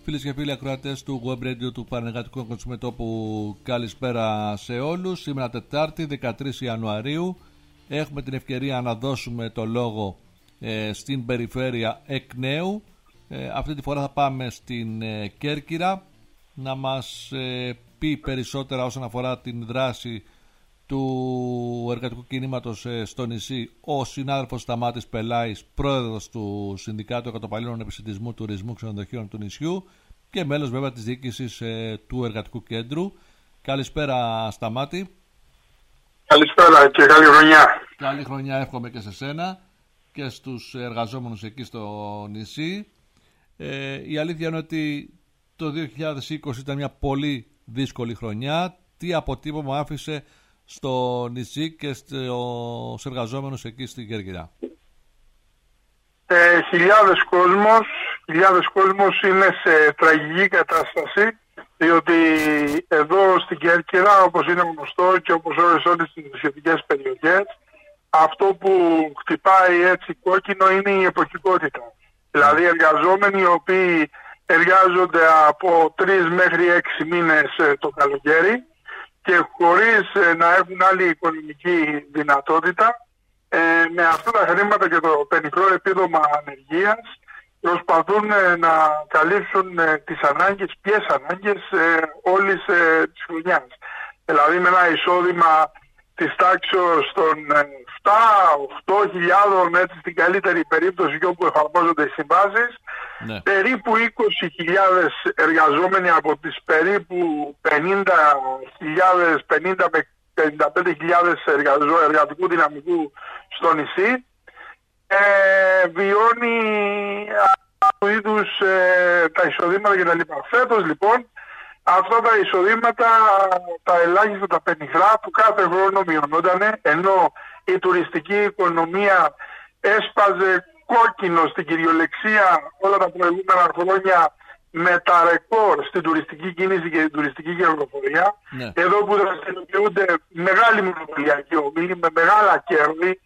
Φίλες και φίλοι ακροατές του Web Radio του Πανεργατικού Κοσμοτόπου, καλησπέρα σε όλους. Σήμερα Τετάρτη 13 Ιανουαρίου έχουμε την ευκαιρία να δώσουμε το λόγο στην περιφέρεια εκ νέου. Αυτή τη φορά θα πάμε στην Κέρκυρα να μας πει περισσότερα όσον αφορά την δράση του εργατικού κινήματος στο νησί ο συνάδελφος Σταμάτης Πελάης, πρόεδρος του Συνδικάτου Εκατοπαλλήλων Επισιτισμού, Τουρισμού, Ξενοδοχείων του νησιού και μέλος βέβαια της διοίκησης του Εργατικού Κέντρου. Καλησπέρα Σταμάτη. Καλησπέρα και καλή χρονιά. Καλή χρονιά εύχομαι και σε σένα και στους εργαζόμενους εκεί στο νησί. Η αλήθεια είναι ότι το 2020 ήταν μια πολύ δύσκολη χρονιά. Τι αποτύπωμα άφησε στο νησί και στους εργαζόμενους εκεί στην Κέρκυρα? Χιλιάδες κόσμος είναι σε τραγική κατάσταση, διότι εδώ στην Κέρκυρα, όπως είναι γνωστό και όπως όλες τις σχετικές περιοχές, αυτό που χτυπάει έτσι κόκκινο είναι η εποχικότητα. Δηλαδή εργαζόμενοι οι οποίοι εργάζονται από 3 μέχρι 6 μήνες το καλοκαίρι και χωρίς να έχουν άλλη οικονομική δυνατότητα, με αυτά τα χρήματα και το πενιχρό επίδομα ανεργίας προσπαθούν να καλύψουν τις ανάγκες, ποιες ανάγκες όλης της χρονιάς. Δηλαδή με ένα εισόδημα της τάξης των 7-8 έτσι στην καλύτερη περίπτωση και όπου εφαρμόζονται οι συμβάσεις, ναι. Περίπου 20.000 εργαζόμενοι από τις περίπου 50 με 55.000 εργατικού δυναμικού στο νησί βιώνει αυτού είδους τα εισοδήματα κτλ. Φέτος λοιπόν αυτά τα εισοδήματα, τα ελάχιστα, τα πενιχρά που κάθε χρόνο μειωνόταν, ενώ η τουριστική οικονομία έσπαζε κόκκινο στην κυριολεξία όλα τα προηγούμενα χρόνια με τα ρεκόρ στην τουριστική κίνηση και την τουριστική κερδοφορία, ναι. Εδώ που δραστηριοποιούνται μεγάλοι μονοπωλιακοί όμιλοι με μεγάλα κέρδη,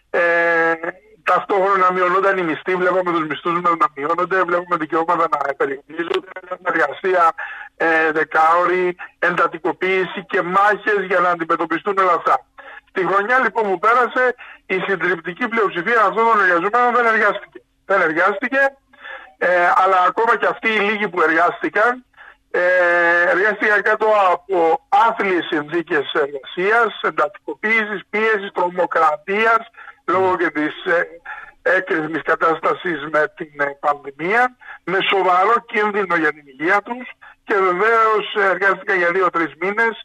ταυτόχρονα μειωνόταν οι μισθοί, βλέπαμε τους μισθούς να μειώνονται, βλέπουμε δικαιώματα να περιορίζονται, εργασία δεκάωρη, εντατικοποίηση και μάχες για να αντιμετωπιστούν όλα αυτά. Στη χρονιά λοιπόν που πέρασε, η συντριπτική πλειοψηφία αυτών των εργαζομένων δεν εργάστηκε, αλλά ακόμα και αυτοί οι λίγοι που εργάστηκαν, εργάστηκαν κάτω από άθλιες συνθήκες εργασίας, εντατικοποίησης, πίεσης, τρομοκρατίας, λόγω και της έκρηθμης κατάστασης με την πανδημία, με σοβαρό κίνδυνο για την υγεία τους και βεβαίως εργάστηκαν για 2-3 μήνες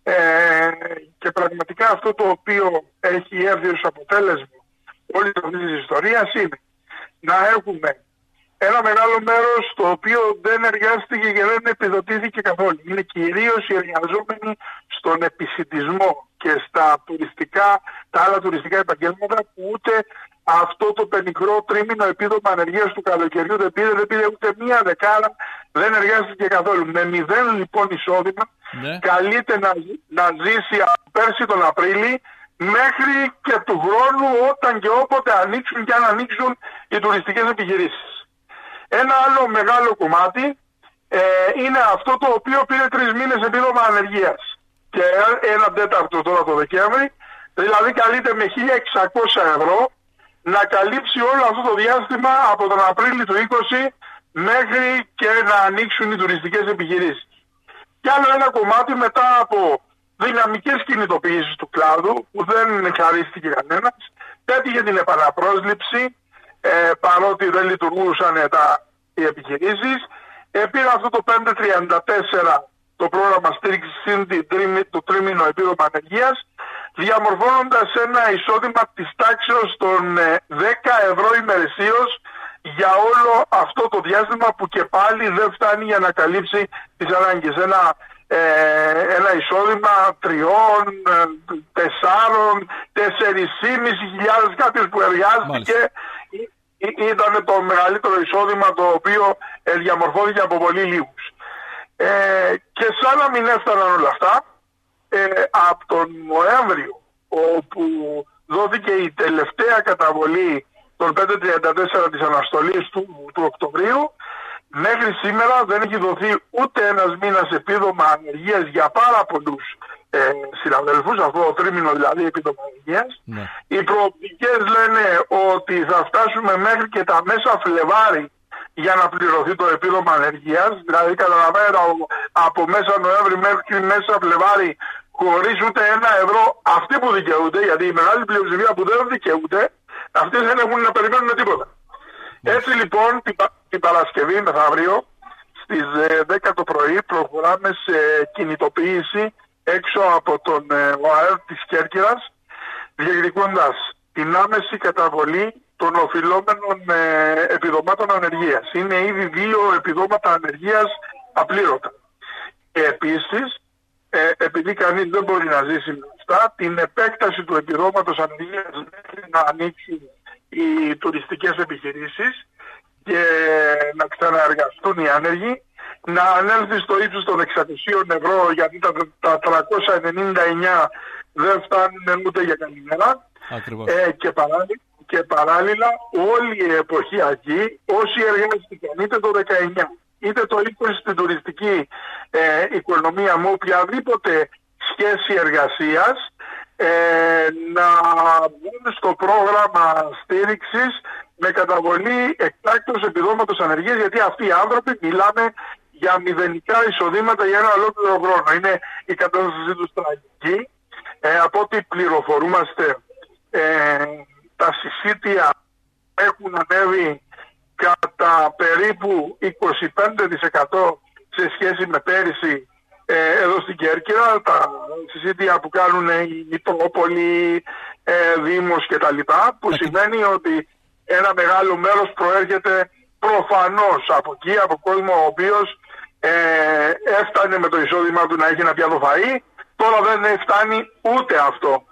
και πραγματικά αυτό το οποίο έχει έρθει ως αποτέλεσμα όλη αυτή της ιστορίας είναι να έχουμε ένα μεγάλο μέρος το οποίο δεν εργάστηκε και δεν επιδοτήθηκε καθόλου. Είναι κυρίως οι εργαζόμενοι στον επισιτισμό και στα τα άλλα τουριστικά επαγγέλματα που ούτε αυτό το πενιχρό τρίμηνο επίδομα ανεργίας του καλοκαιριού δεν πήρε ούτε μία δεκάρα, δεν εργάστηκε καθόλου. Με 0 λοιπόν εισόδημα, ναι. Καλείται να ζήσει από πέρσι τον Απρίλη μέχρι και του χρόνου όταν και όποτε ανοίξουν και αν ανοίξουν οι τουριστικές επιχειρήσεις. Ένα άλλο μεγάλο κομμάτι είναι αυτό το οποίο πήρε 3 μήνες επίδομα ανεργίας και 1/4 τώρα το Δεκέμβρη, δηλαδή καλείται με 1.600 ευρώ να καλύψει όλο αυτό το διάστημα από τον Απρίλιο του 20 μέχρι και να ανοίξουν οι τουριστικές επιχειρήσεις. Και άλλο ένα κομμάτι μετά από δυναμικές κινητοποιήσεις του κλάδου που δεν χαρίστηκε κανένας, πέτυχε την επαναπρόσληψη παρότι δεν λειτουργούσαν οι επιχειρήσεις, πήρε αυτό το 534 το πρόγραμμα στήριξης το τρίμηνο επίδομα ανεργίας, διαμορφώνοντας ένα εισόδημα της τάξης των 10 ευρώ ημερησίως για όλο αυτό το διάστημα που και πάλι δεν φτάνει για να καλύψει τις ανάγκες. Ένα εισόδημα 3, 4, 4.500, κάποιος που εργάστηκε ήταν το μεγαλύτερο εισόδημα το οποίο διαμορφώθηκε από πολύ λίγους. Και σαν να μην έφταναν όλα αυτά, από τον Νοέμβριο, όπου δόθηκε η τελευταία καταβολή των 534 της αναστολής του Οκτωβρίου, Μέχρι σήμερα δεν έχει δοθεί ούτε ένας μήνας επίδομα ανεργίας για πάρα πολλούς συναδελφούς, αυτό το τρίμηνο δηλαδή επίδομα ανεργίας. Ναι. Οι προοπτικές λένε ότι θα φτάσουμε μέχρι και τα μέσα Φλεβάρι για να πληρωθεί το επίδομα ανεργίας. Δηλαδή καταλαβαίνετε από μέσα Νοέμβρη μέχρι μέσα Φλεβάρι χωρίς ούτε €1 αυτοί που δικαιούνται, γιατί η μεγάλη πλειοψηφία που δεν δικαιούνται, αυτοί δεν έχουν να περιμένουν τίποτα. Έτσι λοιπόν την Παρασκευή μεθαύριο στις 10 το πρωί προχωράμε σε κινητοποίηση έξω από τον ΟΑΕΡ της Κέρκυρας, διεκδικώντας την άμεση καταβολή των οφειλόμενων επιδομάτων ανεργίας. Είναι ήδη 2 επιδόματα ανεργίας απλήρωτα. Επίσης, επειδή κανείς δεν μπορεί να ζήσει με αυτά, την επέκταση του επιδόματος ανεργίας μέχρι να ανοίξουν οι τουριστικές επιχειρήσεις και να ξαναεργαστούν οι άνεργοι, να ανέλθει στο ύψος των €600, γιατί τα 399 δεν φτάνουν ούτε για καλημέρα. Και παράλληλα όλοι οι εποχιακοί, όσοι εργάστηκαν είτε το 19 είτε το 20 στην τουριστική οικονομία με οποιαδήποτε σχέση εργασίας, να μπουν στο πρόγραμμα στήριξης με καταβολή εκτάκτως επιδόματος ανεργίας, γιατί αυτοί οι άνθρωποι μιλάμε για μηδενικά εισοδήματα για ένα ολόκληρο χρόνο. Είναι η κατάστασή τους τραγική. Από ό,τι πληροφορούμαστε, τα συσίτια έχουν ανέβει κατά περίπου 25% σε σχέση με πέρυσι εδώ στην Κέρκυρα. Τα συσίτια που κάνουν η Μητρόπολη, Δήμος κτλ. Που σημαίνει ότι ένα μεγάλο μέρος προέρχεται προφανώς από εκεί, από κόσμο ο οποίος έφτανε με το εισόδημα του να έχει ένα πιάτο φαΐ. Τώρα δεν φτάνει ούτε αυτό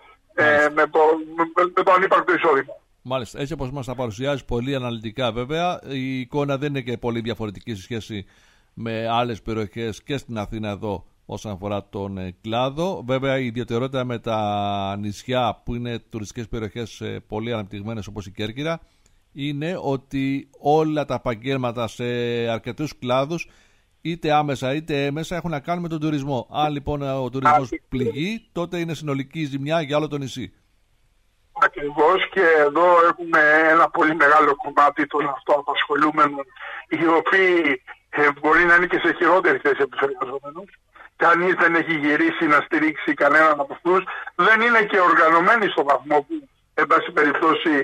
με το ανύπαρκτο εισόδημα. Μάλιστα. Έτσι όπως μας τα παρουσιάζει πολύ αναλυτικά βέβαια, η εικόνα δεν είναι και πολύ διαφορετική σε σχέση με άλλες περιοχές και στην Αθήνα εδώ όσον αφορά τον κλάδο. Βέβαια η ιδιαιτερότητα με τα νησιά που είναι τουριστικές περιοχές πολύ αναπτυγμένες όπως η Κέρκυρα είναι ότι όλα τα επαγγέλματα σε αρκετούς κλάδους είτε άμεσα είτε έμεσα έχουν να κάνουν με τον τουρισμό. Αν λοιπόν ο τουρισμός πληγεί, τότε είναι συνολική ζημιά για όλο το νησί. Ακριβώς, και εδώ έχουμε ένα πολύ μεγάλο κομμάτι των αυτοαπασχολούμενων, οι οποίοι μπορεί να είναι και σε χειρότερη θέση από τους εργαζόμενους. Κανείς δεν έχει γυρίσει να στηρίξει κανέναν από αυτούς. Δεν είναι και οργανωμένοι στο βαθμό που, εν πάση περιπτώσει,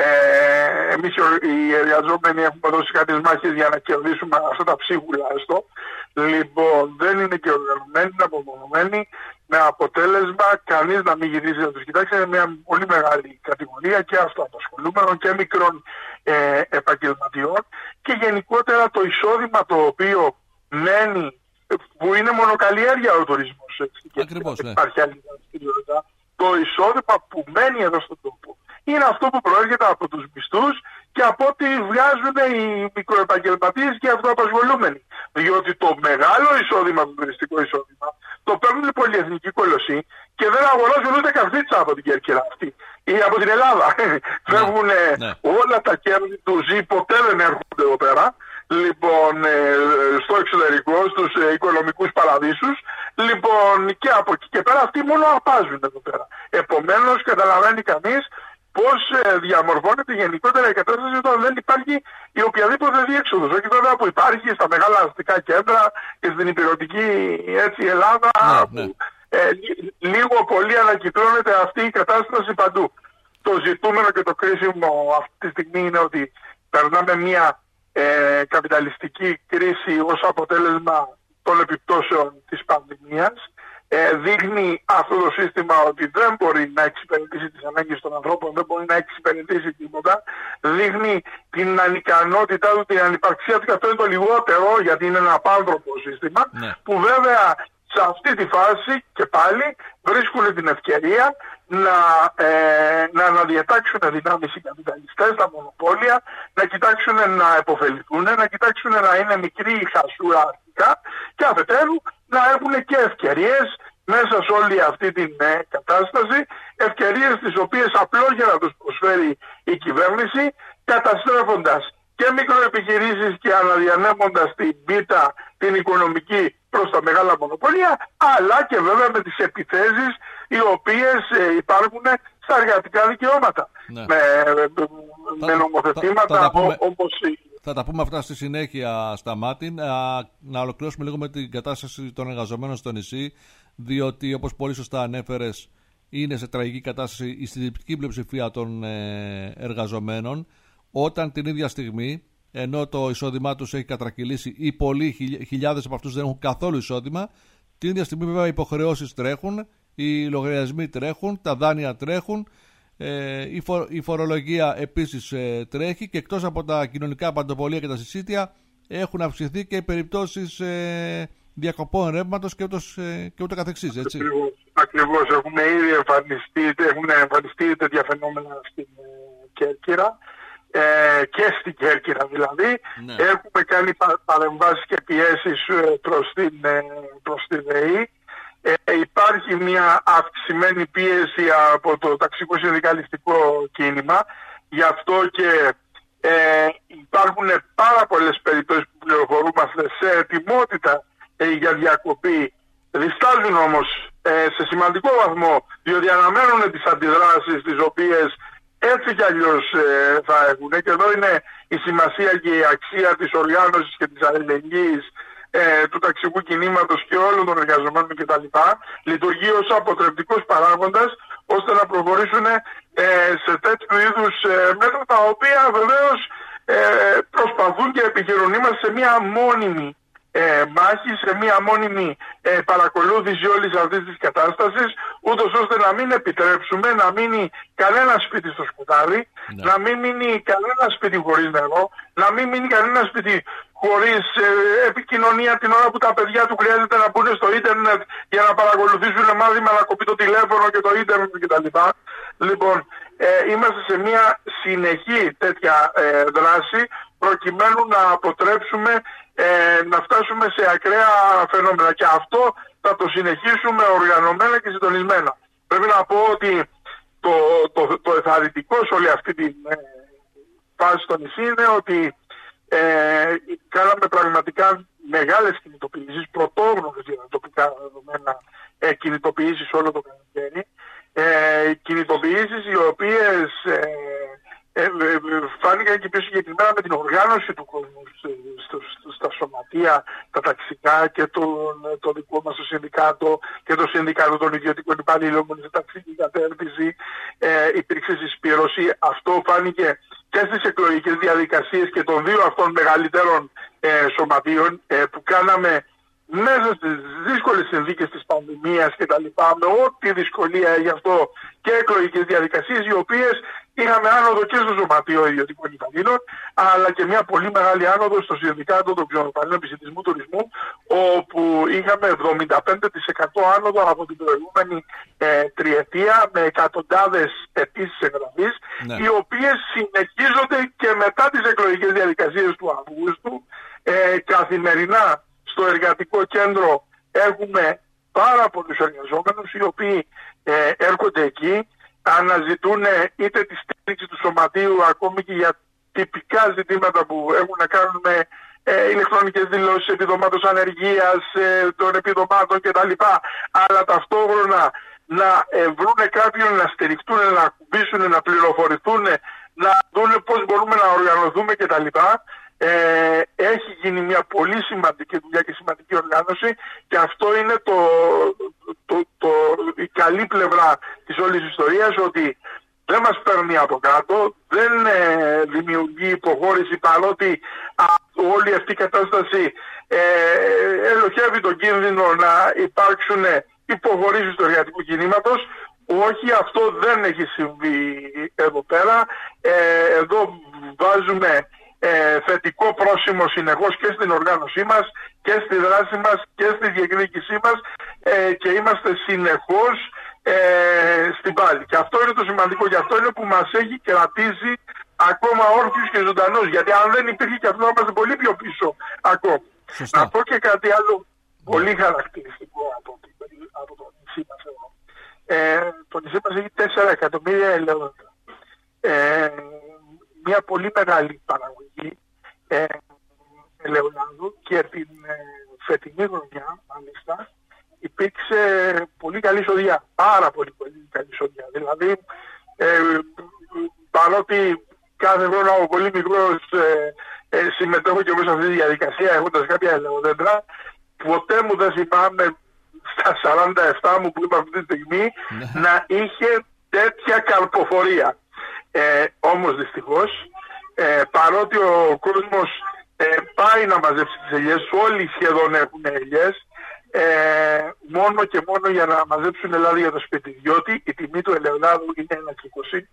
εμείς οι εργαζόμενοι έχουμε δώσει κάποιες μάχες για να κερδίσουμε αυτά τα ψίχουλα έστω. Λοιπόν, δεν είναι και οργανωμένοι, είναι απομονωμένοι, με αποτέλεσμα κανείς να μην γυρίζει να τους κοιτάξει. Είναι μια πολύ μεγάλη κατηγορία και αυτοαπασχολούμενων και μικρών επαγγελματιών, και γενικότερα το εισόδημα το οποίο μένει, που είναι μονοκαλλιέργεια ο τουρισμός. Ακριβώς, ναι. Υπάρχει άλλη δραστηριότητα. Το εισόδημα που μένει εδώ στον τόπο είναι αυτό που προέρχεται από τους μισθούς και από ό,τι βγάζουν οι μικροεπαγγελματίες και οι αυτοαπασχολούμενοι. Διότι το μεγάλο εισόδημα, το τουριστικό εισόδημα, το παίρνουν οι πολυεθνικοί κολοσσοί και δεν αγοράζουν ούτε καφίτσα από την Κέρκυρα αυτή ή από την Ελλάδα. Φεύγουν όλα τα κέρδη του ζει, ποτέ δεν έρχονται εδώ πέρα. Λοιπόν, στο εξωτερικό, στους οικονομικούς παραδείσους. Λοιπόν, και από εκεί και πέρα αυτοί μόνο αρπάζουν εδώ πέρα. Επομένως, καταλαβαίνει κανείς πώς διαμορφώνεται γενικότερα η κατάσταση όταν δεν υπάρχει η οποιαδήποτε διέξοδος. Όχι βέβαια που υπάρχει στα μεγάλα αστικά κέντρα και στην υπηρετική Ελλάδα, που λίγο πολύ ανακυκλώνεται αυτή η κατάσταση παντού. Το ζητούμενο και το κρίσιμο αυτή τη στιγμή είναι ότι περνάμε μια καπιταλιστική κρίση ως αποτέλεσμα των επιπτώσεων της πανδημίας. Δείχνει αυτό το σύστημα ότι δεν μπορεί να εξυπηρετήσει τις ανάγκες των ανθρώπων, δεν μπορεί να εξυπηρετήσει τίποτα. Δείχνει την ανικανότητά του, την ανυπαρξία του, και αυτό είναι το λιγότερο, γιατί είναι ένα απάνθρωπο σύστημα, που βέβαια σε αυτή τη φάση και πάλι βρίσκουν την ευκαιρία να αναδιατάξουν δυνάμεις οι καπιταλιστές, τα μονοπόλια, να κοιτάξουν να επωφεληθούν, να κοιτάξουν να είναι μικρή η χασούρα αρχικά, και αφετέρου να έχουν και ευκαιρίες μέσα σε όλη αυτή την κατάσταση, ευκαιρίες τις οποίες απλώς για να τους προσφέρει η κυβέρνηση, καταστρέφοντας και μικροεπιχειρήσεις και αναδιανέμοντας την πίτα, την οικονομική προς τα μεγάλα μονοπόλια, αλλά και βέβαια με τις επιθέσεις οι οποίες υπάρχουν στα εργατικά δικαιώματα. Ναι. Με νομοθετήματα όπως... Θα τα πούμε αυτά στη συνέχεια, Σταμάτη. Να ολοκληρώσουμε λίγο με την κατάσταση των εργαζομένων στο νησί, διότι όπως πολύ σωστά ανέφερες, είναι σε τραγική κατάσταση η συντριπτική πλειοψηφία των εργαζομένων, όταν την ίδια στιγμή, ενώ το εισόδημά τους έχει κατρακυλήσει ή χιλιάδες από αυτούς δεν έχουν καθόλου εισόδημα, την ίδια στιγμή βέβαια οι υποχρεώσεις τρέχουν, οι λογαριασμοί τρέχουν, τα δάνεια τρέχουν, η φορολογία επίσης τρέχει, και εκτός από τα κοινωνικά παντοπολία και τα συσίτια έχουν αυξηθεί και οι περιπτώσεις διακοπών ρεύματος και ούτω καθεξής, έτσι. Ακριβώς. Έχουν εμφανιστεί τέτοια φαινόμενα στην Κέρκυρα, και στην Κέρκυρα δηλαδή. Ναι. Έχουμε κάνει παρεμβάσεις και πιέσεις προς την ΔΕΗ. Υπάρχει μια αυξημένη πίεση από το ταξικό συνδικαλιστικό κίνημα. Γι' αυτό και υπάρχουν πάρα πολλές περιπτώσεις που πληροφορούμαστε σε ετοιμότητα για διακοπή. Διστάζουν όμως σε σημαντικό βαθμό, διότι αναμένουν τις αντιδράσεις τις οποίες έτσι κι αλλιώς θα έχουν. Και εδώ είναι η σημασία και η αξία της οργάνωσης και της αλληλεγγύης του ταξικού κινήματος και όλων των εργαζομένων κτλ. Λειτουργεί ως αποτρεπτικός παράγοντας, ώστε να προχωρήσουν σε τέτοιου είδους μέτρα, τα οποία βεβαίως προσπαθούν και επιχειρούν. Είμαστε σε μια μόνιμη μάχη, σε μια μόνιμη παρακολούθηση όλης αυτής της κατάστασης, ούτως ώστε να μην επιτρέψουμε να μείνει κανένα σπίτι στο σκοτάδι, να μην μείνει κανένα σπίτι χωρίς νερό, να μην μείνει κανένα σπίτι χωρίς επικοινωνία την ώρα που τα παιδιά του χρειάζεται να μπουν στο ίντερνετ για να παρακολουθήσουν μάθημα, να κοπεί το τηλέφωνο και το ίντερνετ κτλ. Λοιπόν, είμαστε σε μια συνεχή τέτοια δράση, προκειμένου να αποτρέψουμε να φτάσουμε σε ακραία φαινόμενα. Και αυτό θα το συνεχίσουμε οργανωμένα και συντονισμένα. Πρέπει να πω ότι το εθαρρυντικό σε όλη αυτή τη φάση στο νησί είναι ότι κάναμε πραγματικά μεγάλες κινητοποιήσεις, πρωτόγνωρες για τα τοπικά δεδομένα κινητοποιήσεις όλο το καλοκαίρι. Κινητοποιήσεις οι οποίες φάνηκαν και πιο συγκεκριμένα με την οργάνωση του κόσμου στα σωματεία, τα ταξικά και το δικό μας το συνδικάτο και το συνδικάτο των ιδιωτικών υπαλλήλων σε ταξική κατέρτιση. Υπήρξε συσπήρωση. Αυτό φάνηκε και στις εκλογικές διαδικασίες και των δύο αυτών μεγαλύτερων σωματείων που κάναμε μέσα στις δύσκολες συνθήκες της πανδημίας και τα λοιπά, με ό,τι δυσκολία γι' αυτό, και εκλογικές διαδικασίες, οι οποίες είχαμε άνοδο και στο Σωματείο Ιδιωτικών Υπαλλήλων, αλλά και μια πολύ μεγάλη άνοδο στο Συνδικάτο των Ξενοπαλλήλων Επισιτισμού Τουρισμού, όπου είχαμε 75% άνοδο από την προηγούμενη τριετία, με εκατοντάδες αιτήσεις εγγραφής, οι οποίες συνεχίζονται και μετά τις εκλογικές διαδικασίες του Αυγούστου. Καθημερινά στο εργατικό κέντρο έχουμε πάρα πολλούς εργαζόμενους, οι οποίοι έρχονται εκεί, αναζητούν είτε τη στήριξη του σωματείου, ακόμη και για τυπικά ζητήματα που έχουν να κάνουν με ηλεκτρονικές δηλώσεις επιδομάτων ανεργίας, των επιδομάτων κτλ. Αλλά ταυτόχρονα να βρουν κάποιον να στηριχτούν, να ακουμπήσουν, να πληροφορηθούν, να δουν πώς μπορούμε να οργανωθούμε κτλ. Έχει γίνει μια πολύ σημαντική δουλειά και σημαντική οργάνωση, και αυτό είναι η καλή πλευρά της όλης της ιστορίας, ότι δεν μας παίρνει από κάτω, δεν δημιουργεί υποχώρηση, παρότι όλη αυτή η κατάσταση ελοχεύει τον κίνδυνο να υπάρξουν υποχωρήσεις του εργατικού κινήματος. Όχι, αυτό δεν έχει συμβεί εδώ πέρα. Εδώ βάζουμε θετικό πρόσημο συνεχώς και στην οργάνωσή μας και στη δράση μας και στη διεκδίκησή μας, και είμαστε συνεχώς στην πάλη. Και αυτό είναι το σημαντικό, και αυτό είναι που μας έχει κρατήσει ακόμα όρθιους και ζωντανούς, γιατί αν δεν υπήρχε και αυτό θα είμαστε πολύ πιο πίσω ακόμα. Σωστά. Να πω και κάτι άλλο πολύ χαρακτηριστικό από το νησί μας εδώ. Το νησί μας έχει 4 εκατομμύρια ελαιόδεντρα. Μια πολύ μεγάλη παραγωγή, ελαιολάδου και την φετινή χρονιά, μάλιστα, υπήρξε πολύ καλή εισοδιά. Πάρα πολύ καλή εισοδιά. Δηλαδή, παρότι κάθε χρόνο από πολύ μικρός συμμετέχω και εγώ σε αυτή τη διαδικασία έχοντας κάποια ελαιοδέντρα, ποτέ μου δεν θυμάμαι στα 47 μου που είμαι αυτή τη στιγμή να είχε τέτοια καρποφορία. Όμως δυστυχώς, παρότι ο κόσμος πάει να μαζέψει τις ελιές, όλοι σχεδόν έχουν ελιές, μόνο και μόνο για να μαζέψουν ελάδι για το σπίτι, διότι η τιμή του ελαιολάδου είναι 1,20.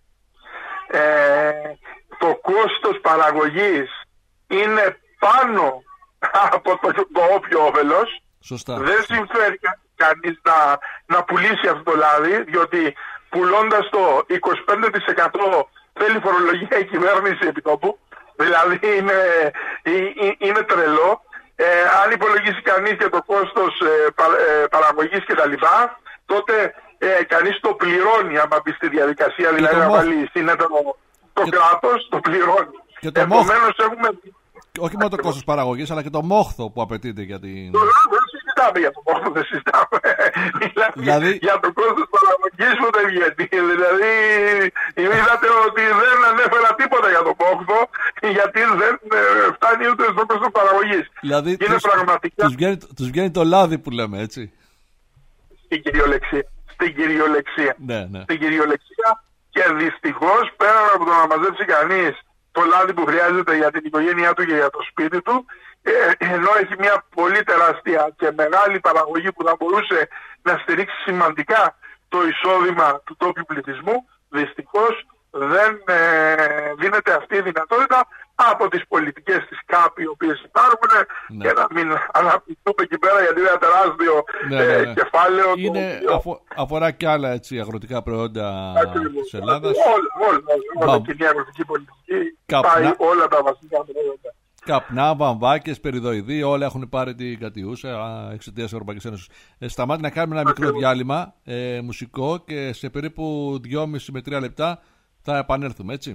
Το κόστος παραγωγής είναι πάνω από το όποιο όφελος. Σωστά. Δεν συμφέρει κανείς να πουλήσει αυτό το λάδι, διότι πουλώντας το 25% θέλει φορολογία η κυβέρνηση επιτόπου. Δηλαδή είναι τρελό. Αν υπολογίσει κανείς και το κόστος παραγωγής και τα λοιπά, τότε κανείς το πληρώνει άμα μπει στη διαδικασία, δηλαδή να βάλει συνέτερο το κράτος, το πληρώνει. Επομένως έχουμε... Όχι μόνο το κόστος παραγωγής, αλλά και το μόχθο που απαιτείται για την... Δεν συζητάμε για το μόχθο, δεν συζητάμε. Δηλαδή... Για το κόστος παραγωγής που δεν βγαίνει. Δηλαδή, είδατε ότι δεν ανέφερα τίποτα για το μόχθο, γιατί δεν φτάνει ούτε στο κόστος παραγωγής. Δηλαδή, πραγματικά... τους βγαίνει το λάδι που λέμε, έτσι. Στην κυριολεξία. Στην κυριολεξία, και δυστυχώς, πέρα από το να μαζέψει κανείς το λάδι που χρειάζεται για την οικογένειά του και για το σπίτι του, ενώ έχει μια πολύ τεράστια και μεγάλη παραγωγή που θα μπορούσε να στηρίξει σημαντικά το εισόδημα του τόπιου πληθυσμού, δυστυχώς δεν δίνεται αυτή η δυνατότητα από τις πολιτικές της ΚΑΠ οι οποίες υπάρχουν, και να μην αναπτυχθούμε εκεί πέρα, γιατί είναι ένα τεράστιο κεφάλαιο. Αφορά και άλλα έτσι, αγροτικά προϊόντα της Ελλάδας. Όλα και μια αγροτική πολιτική πάει όλα τα βασικά προϊόντα. Καπνά, βαμβάκες, περιδοειδή, όλα έχουν πάρει την κατιούσα εξαιτίας της Ευρωπαϊκής Ένωσης. Σταμάτη να κάνουμε ένα μικρό διάλειμμα μουσικό και σε περίπου 2,5 με 3 λεπτά θα επανέλθουμε, έτσι.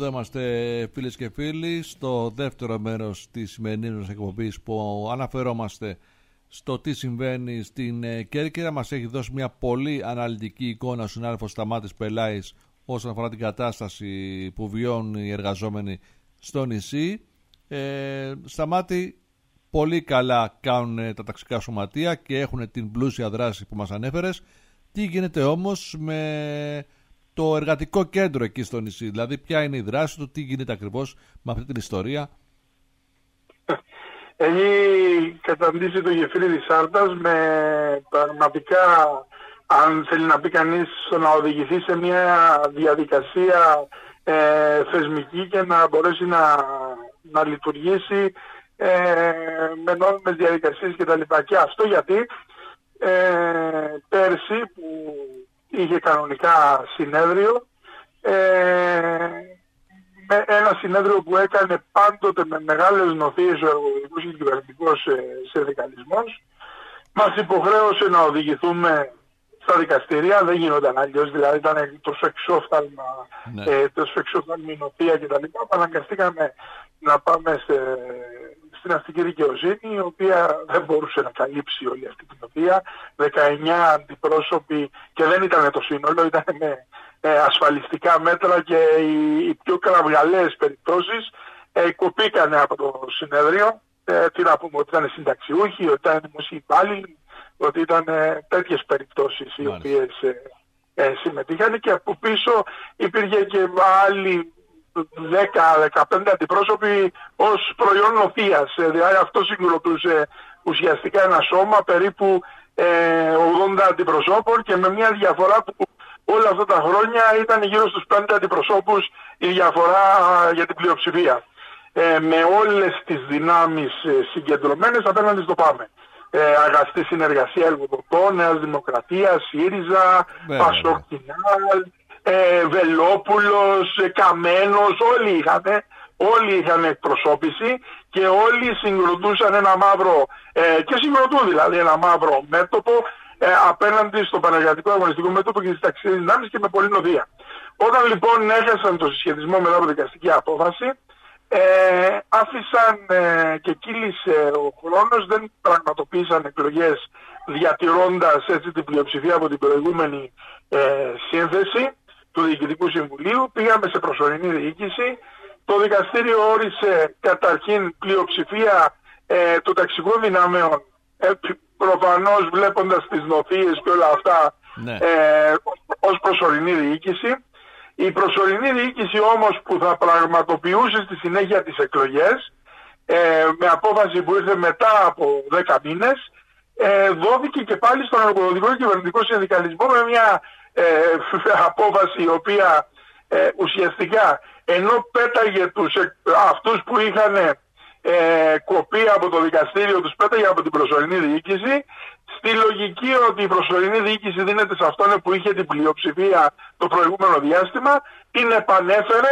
Εδώ είμαστε, φίλες και φίλοι, στο δεύτερο μέρος της σημερινής μας εκπομπής που αναφερόμαστε στο τι συμβαίνει στην Κέρκυρα. Μας έχει δώσει μια πολύ αναλυτική εικόνα ο συνάδελφος Σταμάτης Πελάης όσον αφορά την κατάσταση που βιώνουν οι εργαζόμενοι στο νησί. Σταμάτη, πολύ καλά κάνουν τα ταξικά σωματεία και έχουν την πλούσια δράση που μας ανέφερες. Τι γίνεται όμως με το εργατικό κέντρο εκεί στο νησί, δηλαδή ποια είναι η δράση του, τι γίνεται ακριβώς με αυτή την ιστορία? Έχει καταντήσει το γεφύρι της Άρτας με πραγματικά, αν θέλει να πει κανείς, να οδηγηθεί σε μια διαδικασία θεσμική και να μπορέσει να λειτουργήσει με νόμιμες διαδικασίες κτλ. Και αυτό γιατί πέρσι που είχε κανονικά συνέδριο, ένα συνέδριο που έκανε πάντοτε με μεγάλες νοθείες ο εργοδοτικός και κυβερνητικός συνδικαλισμός, μας υποχρέωσε να οδηγηθούμε στα δικαστήρια. Δεν γίνονταν αλλιώς, δηλαδή ήταν τόσο εξόφθαλμη νοθεία κτλ. Αναγκαστήκαμε να πάμε στην αστική δικαιοσύνη, η οποία δεν μπορούσε να καλύψει όλη αυτή την νοθεία. 19 αντιπρόσωποι, και δεν ήταν το σύνολο, ήταν με ασφαλιστικά μέτρα, και οι πιο κραυγαλαίες περιπτώσεις κοπήκανε από το συνέδριο. Τι να πούμε, ότι ήταν συνταξιούχοι, ότι ήταν δημοσίοι υπάλληλοι, ότι ήταν τέτοιες περιπτώσεις οι οποίες συμμετείχαν, και από πίσω υπήρχε και άλλοι 10-15 αντιπρόσωποι ως προϊόν νοθείας. Δηλαδή αυτό συγκροτούσε ουσιαστικά ένα σώμα περίπου 80 αντιπροσώπων, και με μια διαφορά που όλα αυτά τα χρόνια ήταν γύρω στους 5 αντιπροσώπους η διαφορά για την πλειοψηφία. Με όλες τις δυνάμεις συγκεντρωμένες απέναντι στο ΠΑΜΕ. Αγαστή συνεργασία εργοδοτών, Νέας Δημοκρατίας, ΣΥΡΙΖΑ, ΠΑΣΟΚ, Βελόπουλος, Καμένος, όλοι είχαν εκπροσώπηση και όλοι συγκροτούσαν ένα μαύρο, και συγκροτούν δηλαδή ένα μαύρο μέτωπο απέναντι στο πανεργατικό αγωνιστικό μέτωπο και στις ταξιδιές δυνάμεις, και με πολλή νοθεία. Όταν λοιπόν έχασαν το συσχετισμό μετά από δικαστική απόφαση, άφησαν και κύλησε ο χρόνος, δεν πραγματοποίησαν εκλογές διατηρώντας έτσι την πλειοψηφία από την προηγούμενη σύνθεση του Διοικητικού Συμβουλίου. Πήγαμε σε προσωρινή διοίκηση. Το δικαστήριο όρισε καταρχήν πλειοψηφία των ταξικών δυνάμεων, προφανώς βλέποντας τις νοθείες και όλα αυτά, ως προσωρινή διοίκηση. Η προσωρινή διοίκηση όμως που θα πραγματοποιούσε στη συνέχεια τις εκλογές, με απόφαση που ήρθε μετά από 10 μήνες, δόθηκε και πάλι στον εργοδοτικό και κυβερνητικό συνδικαλισμό με μια απόφαση η οποία ουσιαστικά, ενώ πέταγε αυτούς που είχαν κοπεί από το δικαστήριο, τους πέταγε από την προσωρινή διοίκηση, στη λογική ότι η προσωρινή διοίκηση δίνεται σε αυτόν που είχε την πλειοψηφία το προηγούμενο διάστημα, την επανέφερε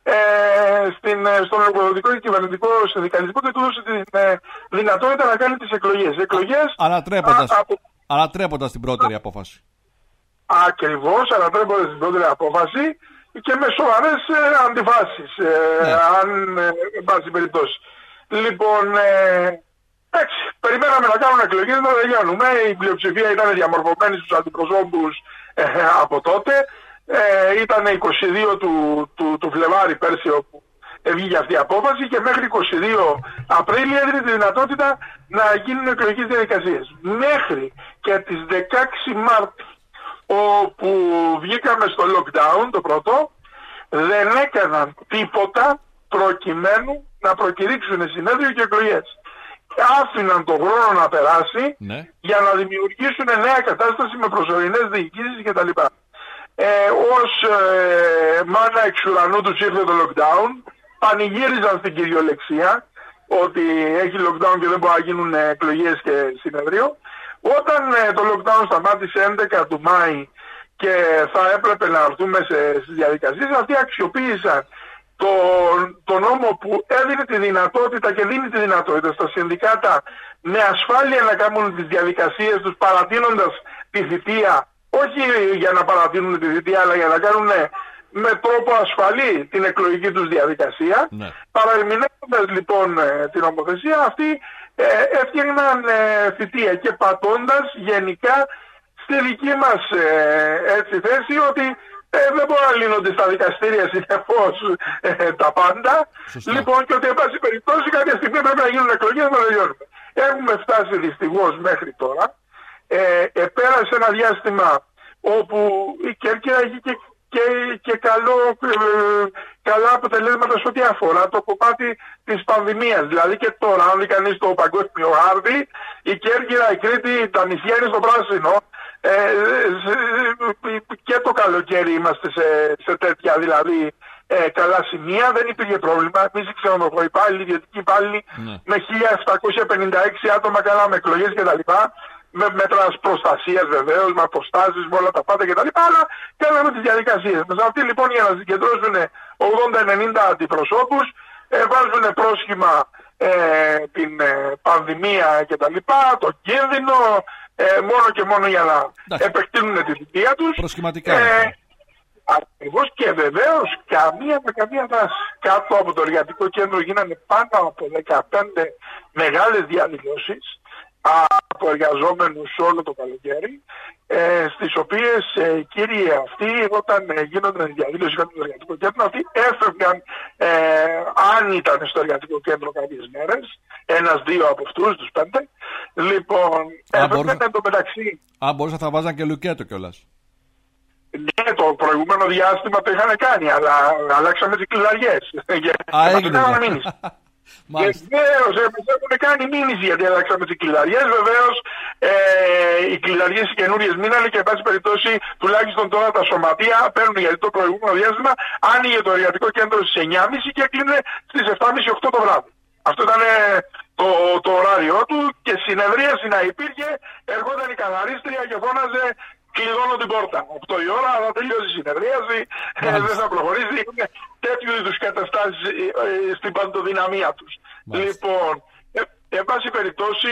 στον εργοδοτικό και κυβερνητικό συνδικαλισμό και του έδωσε τη δυνατότητα να κάνει τις εκλογές. Ανατρέποντας την πρώτερη απόφαση. Ακριβώς, ανατρέποντας την πρώτερη απόφαση και με σοβαρές αντιφάσεις, αν εν πάση περιπτώσει. Λοιπόν, περιμέναμε να κάνουν εκλογές, δεν γίνουμε. Η πλειοψηφία ήταν διαμορφωμένη στους αντιπροσώπους από τότε. Ήταν 22 του Φλεβάρι πέρσι όπου βγήκε αυτή η απόφαση, και μέχρι 22 Απρίλη έδινε τη δυνατότητα να γίνουν εκλογικές διαδικασίες. Μέχρι και τις 16 Μάρτη, όπου βγήκαμε στο lockdown το πρώτο, δεν έκαναν τίποτα προκειμένου να προκηρύξουν συνέδριο και εκλογές. Άφηναν τον χρόνο να περάσει για να δημιουργήσουν νέα κατάσταση με προσωρινές διοικήσεις κτλ. Ως μάνα εξ ουρανού τους ήρθε το lockdown, πανηγύριζαν στην κυριολεξία ότι έχει lockdown και δεν μπορεί να γίνουν εκλογές και συνεδρίο. Όταν το lockdown σταμάτησε 11 του Μάη και θα έπρεπε να έρθουμε στις διαδικασίες, αυτοί αξιοποίησαν το νόμο που έδινε τη δυνατότητα και δίνει τη δυνατότητα στα συνδικάτα με ασφάλεια να κάνουν τις διαδικασίες τους, παρατείνοντας τη θητεία, όχι για να παρατείνουν τη θητεία, αλλά για να κάνουν με τρόπο ασφαλή την εκλογική τους διαδικασία. Ναι. Παραερμηνεύοντας λοιπόν την νομοθεσία αυτή, έφτιαχναν θητεία και πατώντας γενικά στη δική μας θέση ότι δεν μπορούν να λύνονται στα δικαστήρια συνεχώς τα πάντα. Σωστά. Λοιπόν, και ότι εν πάση περιπτώσει κάποια στιγμή πρέπει να γίνουν εκλογές να τελειώνουμε. Έχουμε φτάσει δυστυχώς μέχρι τώρα. Πέρασε ένα διάστημα όπου η Κέρκυρα έχει και καλά αποτελέσματα σε ό,τι αφορά το κομμάτι της πανδημίας. Δηλαδή και τώρα, αν δει κανείς το παγκόσμιο χάρτη, η Κέρκυρα, η Κρήτη, τα νησιά είναι στο πράσινο. Και το καλοκαίρι είμαστε σε τέτοια δηλαδή καλά σημεία, δεν υπήρχε πρόβλημα. Εμείς οι ξενοδοχοϊπάλληλοι, οι ιδιωτικοί υπάλληλοι, με 1.756 άτομα κάναμε εκλογές κτλ. Με μέτρα προστασίας βεβαίως, με αποστάσεις, με όλα τα πάντα κτλ. Αλλά κάναμε τις διαδικασίες. Με αυτή λοιπόν για να συγκεντρώσουν 80-90 αντιπροσώπους, βάζουν πρόσχημα την πανδημία κτλ. Το κίνδυνο, μόνο και μόνο για να επεκτείνουν τη θητεία τους. Προσχηματικά. Ακριβώς, και βεβαίως καμία δράση. Κάτω από το εργατικό κέντρο γίνανε πάνω από 15 μεγάλες διαδηλώσεις από εργαζόμενους όλο το καλοκαίρι, στις οποίες οι κύριοι αυτοί, όταν γίνονταν διαδήλωση κάτω από το εργατικό κέντρο, αυτοί έφευγαν, αν ήταν στο εργατικό κέντρο κάποιες μέρες, ένας-δύο από αυτούς, τους 5. Λοιπόν, έφευγαν εντωμεταξύ. Αν μπορούσαν θα βάζαν και λουκέτο κιόλας. Ναι, το προηγούμενο διάστημα το είχαν κάνει, αλλά αλλάξαμε τις κλειδαριές. Έγινε. Βεβαίως, έχουν κάνει μήνυση γιατί αλλάξαμε τις κλειδαριές. Βεβαίως, οι κλειδαριές οι καινούριες μείνανε και εν πάση περιπτώσει τουλάχιστον τώρα τα σωματεία παίρνουν, γιατί το προηγούμενο διάστημα άνοιγε το εργατικό κέντρο στις 9.30 και κλείνε στις 7.30-8 το βράδυ. Αυτό ήταν το ωράριό του, και συνεδρίαση να υπήρχε, ερχόταν η καθαρίστρια και φώναζε «Κλειδώνω την πόρτα. 8 η ώρα, θα τελειώσει η συνεδρίαση, δεν θα προχωρήσει». Τέτοιου είδους καταστάσεις στην παντοδυναμία τους. Λοιπόν, εν πάση περιπτώσει,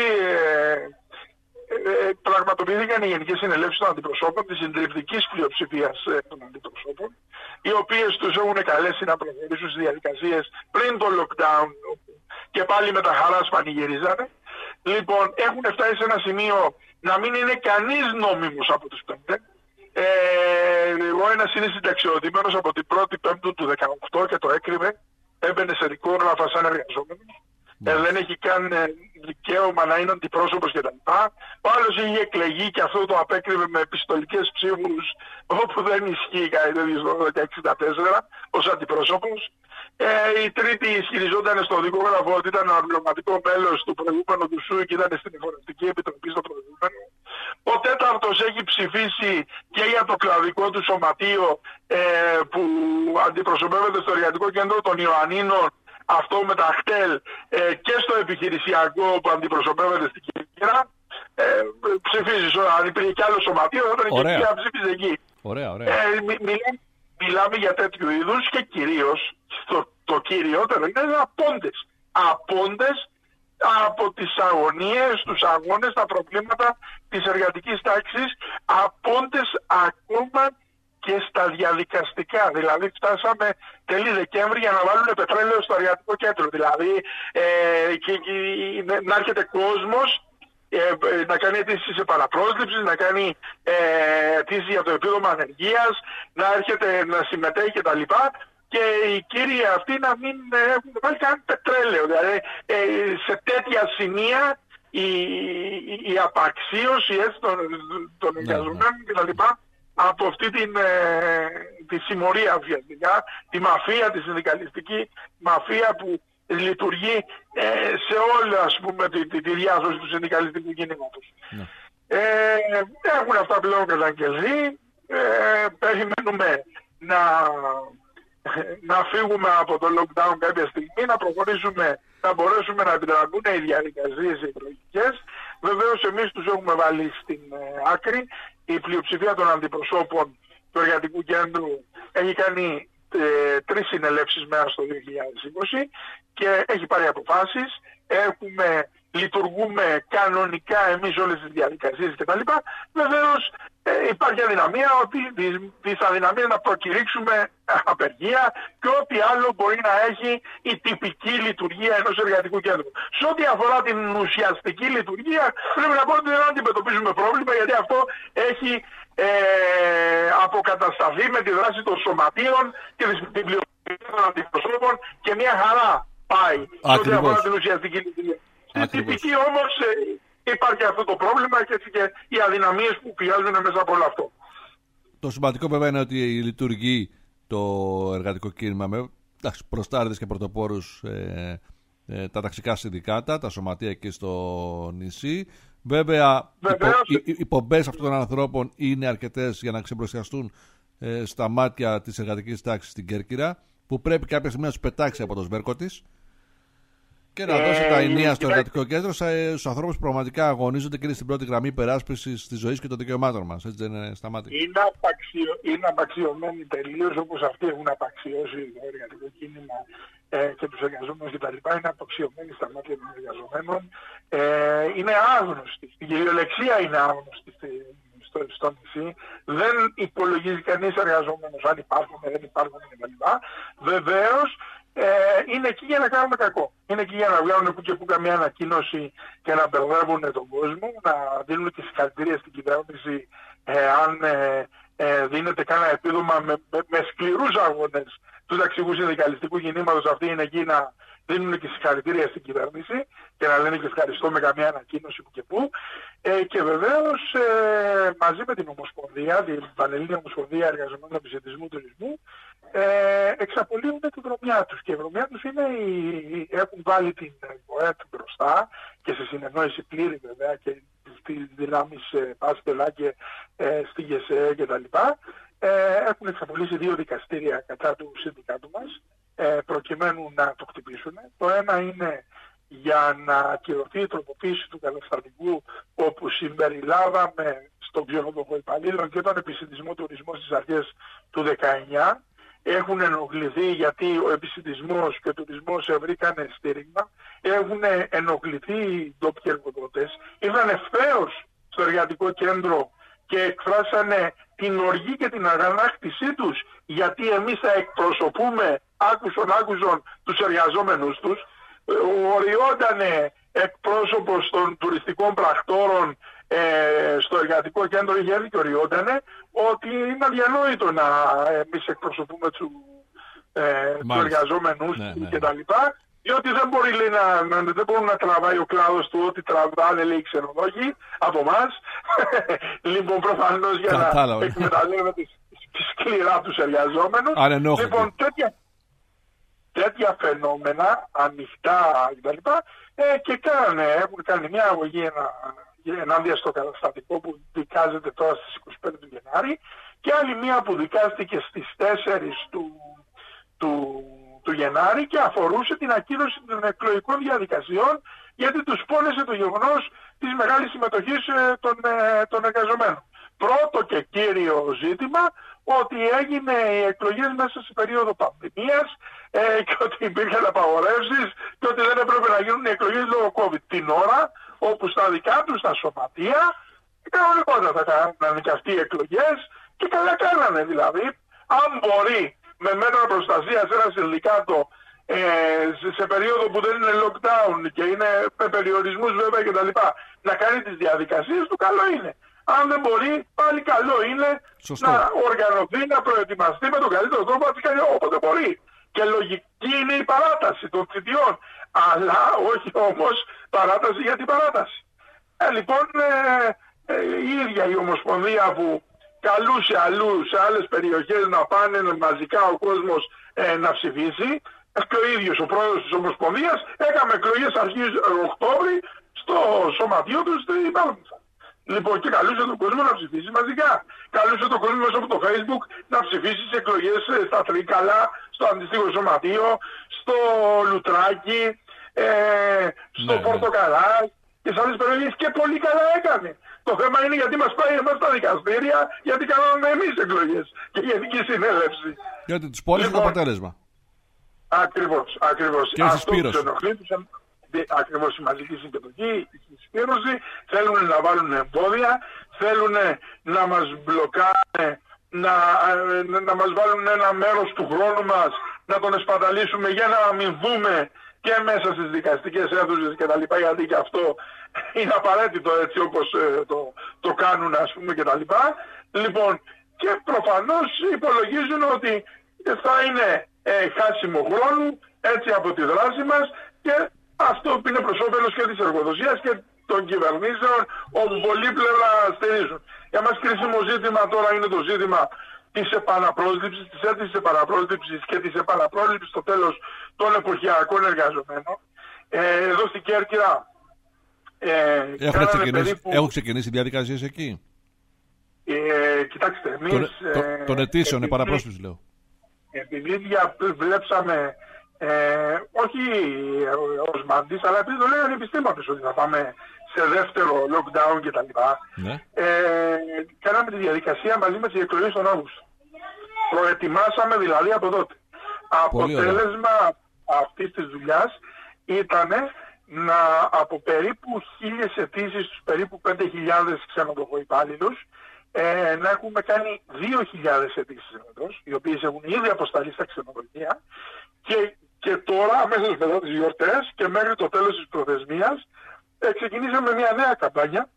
πραγματοποιήθηκαν οι γενικές συνελεύσεις των αντιπροσώπων της συντριπτικής πλειοψηφίας των αντιπροσώπων, οι οποίες τους έχουν καλέσει να προχωρήσουν στις διαδικασίες πριν το lockdown και πάλι με τα χαράς πανηγυρίζανε. Λοιπόν, έχουν φτάσει σε ένα σημείο να μην είναι κανείς νόμιμος από τους 5. Ο ένας είναι συνταξιοδοτημένος από την 1η Πέμπτου του 18 και το έκρυβε. Έμπαινε σε δικό γράφα σαν εργαζόμενος. Δεν έχει καν δικαίωμα να είναι αντιπρόσωπος κτλ. Ο άλλος είχε εκλεγεί και αυτό το απέκρυβε με επιστολικές ψήφους, όπου δεν ισχύει κάτι τέτοιο στο 1964 ως αντιπρόσωπος. Η τρίτη ισχυριζόταν στο δικόγραφο ότι ήταν αναπληρωματικό μέλος του προηγούμενου του ΣΟΥ και ήταν στην Εφορευτική Επιτροπή στο προηγούμενο. Ο τέταρτος έχει ψηφίσει και για το κλαδικό του σωματείο που αντιπροσωπεύεται στο εργατικό κέντρο των Ιωαννίνων, αυτό με τα ΧΤΕΛ, και στο επιχειρησιακό που αντιπροσωπεύεται στην Κέρκυρα. Ψηφίζεις, αν υπήρχε κι άλλο σωματείο θα ήταν και εκεί, ψήφιζε εκεί. Ωραία. Μιλάμε για τέτοιου είδους, και κυρίως το κυριότερο είναι απόντες. Απόντες από τις αγωνίες, τους αγώνες, τα προβλήματα της εργατικής τάξης, απόντες ακόμα και στα διαδικαστικά. Δηλαδή φτάσαμε τέλη Δεκέμβρη για να βάλουν πετρέλαιο στο εργατικό κέντρο. Δηλαδή να έρχεται κόσμος να κάνει αιτήσεις σε παραπρόσληψη, να κάνει αιτήσεις για το επίδομα ανεργίας, να έρχεται να συμμετέχει κτλ. Και οι κύριοι αυτοί να μην έχουν βάλει καν πετρέλαιο. Δηλαδή σε τέτοια σημεία η απαξίωση των εργαζομένων κτλ. Από αυτή τη συμμορία ουσιαστικά, τη μαφία, τη συνδικαλιστική μαφία που λειτουργεί σε όλη, ας πούμε, τη διάσωση του συνδικαλιστικού κινήματος. Έχουν αυτά πλέον καταγγελθεί. Περιμένουμε να φύγουμε από το lockdown κάποια στιγμή, να προχωρήσουμε, να μπορέσουμε να επιτραπούν οι διαδικασίες εκλογικές. Βεβαίως εμείς τους έχουμε βάλει στην άκρη. Η πλειοψηφία των αντιπροσώπων του εργατικού κέντρου έχει κάνει 3 συνελεύσεις μέσα στο 2020 και έχει πάρει αποφάσεις. Έχουμε λειτουργούμε κανονικά εμείς όλες τις διαδικασίες κτλ. Βεβαίως υπάρχει αδυναμία, τις αδυναμίες να προκηρύξουμε απεργία και ό,τι άλλο μπορεί να έχει η τυπική λειτουργία ενός εργατικού κέντρου. Σε ό,τι αφορά την ουσιαστική λειτουργία, πρέπει να πω ότι δεν αντιμετωπίζουμε πρόβλημα, γιατί αυτό έχει αποκατασταθεί με τη δράση των σωματείων και την πλειοψηφία των αντιπροσώπων και μια χαρά πάει σε ό,τι αφορά την ουσιαστική λειτουργία. Στην τυπική όμως υπάρχει αυτό το πρόβλημα και οι αδυναμίες που χρειάζονται μέσα από όλο αυτό. Το σημαντικό βέβαια είναι ότι λειτουργεί το εργατικό κίνημα με προστάριδες και πρωτοπόρους, τα ταξικά συνδικάτα, τα σωματεία εκεί στο νησί. Βέβαια, οι πομπές αυτών των ανθρώπων είναι αρκετές για να ξεμπροστιαστούν στα μάτια της εργατικής τάξης στην Κέρκυρα, που πρέπει κάποια στιγμή να τους πετάξει από το σβέρκο της και να δώσει τα ενία στο εργατικό κέντρο στους ανθρώπους που πραγματικά αγωνίζονται και είναι στην πρώτη γραμμή υπεράσπισης της ζωής και των δικαιωμάτων μας. Έτσι δεν είναι, Σταμάτη? Είναι απαξιωμένοι τελείως, όπως αυτοί έχουν απαξιώσει το εργατικό κίνημα και τους εργαζόμενους κτλ. Είναι απαξιωμένοι στα μάτια των εργαζομένων. Είναι άγνωστοι. Στην κυριολεξία είναι άγνωστοι στο νησί. Δεν υπολογίζει κανείς εργαζόμενους αν υπάρχουν, δεν υπάρχουν κτλ. Βεβαίως, είναι εκεί για να κάνουν κακό. Είναι εκεί για να βγάλουν που και που καμία ανακοίνωση και να μπερδεύουν τον κόσμο, να δίνουν και συγχαρητήρια στην κυβέρνηση αν δίνεται κάνα επίδομα με σκληρούς αγώνες του ταξικού συνδικαλιστικού κινήματος. Αυτοί είναι εκεί να δίνουν και συγχαρητήρια στην κυβέρνηση και να λένε και ευχαριστώ με καμία ανακοίνωση που και που. Και βεβαίως μαζί με την Ομοσπονδία, την Πανελλήνια Ομοσπονδία Εργαζομένων Επισητισμού Τουρισμού, εξαπολύουν τη βρωμιά τους. Και η βρωμιά τους είναι έχουν βάλει την ΕΕ μπροστά και σε συνεννόηση πλήρη βέβαια και στις δυνάμεις Πάσπελα και στη ΓΕΣΕ κτλ. Έχουν εξαπολύσει 2 δικαστήρια κατά του συνδικάτου μας προκειμένου να το χτυπήσουν. Το ένα είναι για να ακυρωθεί η τροποποίηση του καταστατικού, όπου συμπεριλάβαμε στον ξενοδοχείο υπαλλήλων και τον επισιτισμό τουρισμό στις αρχές του 19. Έχουν ενοχληθεί γιατί ο επισιτισμός και ο τουρισμός βρήκανε στήριγμα. Έχουν ενοχληθεί οι ντόπιοι εργοδότες. Ήρθαν ευθέως στο εργατικό κέντρο και εκφράσανε την οργή και την αγανάκτησή τους, γιατί εμείς θα εκπροσωπούμε άκουσον τους εργαζόμενους τους. Οριότανε εκπρόσωπος των τουριστικών πρακτόρων στο εργατικό κέντρο, είχε έρθει και οριότανε ότι είναι αδιανόητο να εμείς εκπροσωπούμε τους εργαζόμενους κτλ. Διότι δεν μπορεί, λέει, δεν μπορούν να τραβάει ο κλάδος του ό,τι τραβάνε, λέει, οι ξενοδόχοι από εμάς. Λοιπόν, προφανώς για να εκμεταλλεύεται σκληρά τους εργαζόμενους. Λοιπόν, τέτοια φαινόμενα, ανοιχτά κτλ. Και έχουν κάνει μια αγωγή ενάντια στο καταστατικό που δικάζεται τώρα στις 25 του Γενάρη και άλλη μια που δικάστηκε στις 4 του Γενάρη και αφορούσε την ακύρωση των εκλογικών διαδικασιών, γιατί τους πόνεσε το γεγονός της μεγάλης συμμετοχής των εργαζομένων. Πρώτο και κύριο ζήτημα ότι έγινε οι εκλογές μέσα σε περίοδο πανδημίας και ότι υπήρχαν απαγορεύσεις και ότι δεν έπρεπε να γίνουν οι εκλογές λόγω COVID. Την ώρα όπου στα δικά τους τα σωματεία κανονικότατα κάνανε και αυτοί οι εκλογές και καλά κάνανε. Δηλαδή, αν μπορεί με μέτρα προστασίας ένα συνδικάτο σε περίοδο που δεν είναι lockdown και είναι με περιορισμούς βέβαια κτλ. Να κάνει τις διαδικασίες του, καλό είναι. Αν δεν μπορεί, πάλι καλό είναι να οργανωθεί, να προετοιμαστεί με τον καλύτερο τρόπο, να τις κάνει όποτε μπορεί. Και λογική είναι η παράταση των θητιών. Αλλά όχι όμως παράταση για την παράταση. Λοιπόν, η ίδια η Ομοσπονδία που καλούσε αλλού σε άλλες περιοχές να πάνε μαζικά ο κόσμος να ψηφίσει, και ο ίδιος ο πρόεδρος της Ομοσπονδίας έκαμε εκλογές αρχής Οκτώβρη στο σωματείο του στην Πάλμησα. Λοιπόν, και καλούσε τον κόσμο να ψηφίσει μαζικά. Καλούσε τον κόσμο μέσα από το Facebook να ψηφίσει στις εκλογές στα Τρίκαλα, στο αντίστοιχο σωματείο, στο Λουτράκι, στο Πορτοκαλά και σε άλλες περιοχές, και πολύ καλά έκανε. Το θέμα είναι γιατί μας πάει εμάς στα δικαστήρια, γιατί κάναμε εμείς εκλογές και γενική συνέλευση. Γιατί τους πόνισε το αποτέλεσμα. Ακριβώς. Και αυτό τους ενοχλεί, ακριβώς η μαζική συμμετοχή, η συσπήρωση, θέλουν να βάλουν εμπόδια, θέλουν να μας μπλοκάρουν, να μας βάλουν ένα μέρος του χρόνου μας, να τον εσπαταλήσουμε για να μην δούμε και μέσα στις δικαστικές αίθουσες και τα λοιπά, γιατί και αυτό είναι απαραίτητο έτσι όπως το κάνουν, ας πούμε, και τα λοιπά. Λοιπόν, και προφανώς υπολογίζουν ότι θα είναι χάσιμο χρόνου έτσι από τη δράση μας, και αυτό που είναι προς όφελος και της εργοδοσίας και των κυβερνήσεων, όπου πολλοί πλευρά στηρίζουν. Για μας κρίσιμο ζήτημα τώρα είναι το ζήτημα της επαναπρόσληψης, της αίτησης επαναπρόσληψης και της επαναπρόσληψης στο τέλος των εποχιακών εργαζομένων. Εδώ στην Κέρκυρα έχουν ξεκινήσει διαδικασίες εκεί. Κοιτάξτε, εμείς... Των αιτήσεων επαναπρόσληψης λέω. Επειδή διαβλέψαμε, όχι ως μαντής, αλλά επειδή το λέγανε επιστήμονες ότι θα πάμε σε δεύτερο lockdown κτλ. Ναι. Κάναμε τη διαδικασία μαζί με τις εκλογές τον Αύγουστο. Προετοιμάσαμε δηλαδή από τότε. Αποτέλεσμα αυτής της δουλειάς ήταν από περίπου 1.000 αιτήσεις στους περίπου 5.000 ξενοδοχοϊπάλληλους, να έχουμε κάνει 2.000 αιτήσεις εναντός, οι οποίες έχουν ήδη αποσταλεί στα ξενοδοχεία, και τώρα αμέσως μετά τις γιορτές και μέχρι το τέλος της προθεσμίας ξεκινήσαμε μια νέα καμπάνια,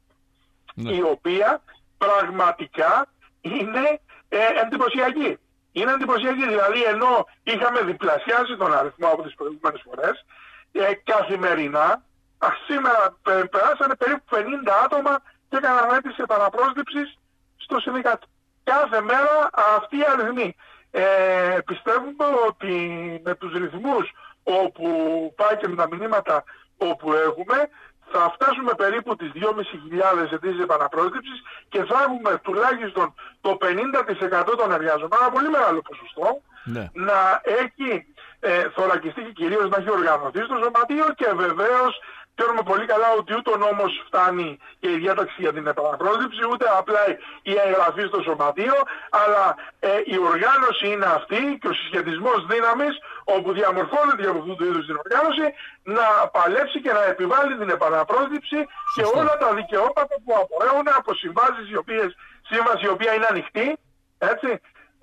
η οποία πραγματικά είναι εντυπωσιακή. Είναι εντυπωσιακή, δηλαδή ενώ είχαμε διπλασιάσει τον αριθμό από τις προηγούμενες φορές, καθημερινά, σήμερα περάσανε περίπου 50 άτομα και έκαναν αίτηση επαναπρόσληψης στο συνδικάτο. Κάθε μέρα αυτή η αριθμή. Πιστεύουμε ότι με τους ρυθμούς όπου πάει και με τα μηνύματα όπου έχουμε, θα φτάσουμε περίπου τις 2.500 αιτήσεις επαναπρόσληψης και θα έχουμε τουλάχιστον το 50% των εργαζομένων, ένα πολύ μεγάλο ποσοστό, να έχει θωρακιστεί και κυρίως να έχει οργανωθεί στο σωματείο, και βεβαίως ξέρουμε πολύ καλά ότι ούτε ο νόμος φτάνει και η διάταξη για την επαναπρόσληψη, ούτε απλά η εγγραφή στο σωματείο, αλλά η οργάνωση είναι αυτή και ο συσχετισμός δύναμης, όπου διαμορφώνεται από αυτού του είδους την οργάνωση, να παλέψει και να επιβάλλει την επαναπρόσληψη και όλα τα δικαιώματα που απορρέουν από συμβάσεις σύμβαση η οποία είναι ανοιχτή, έτσι.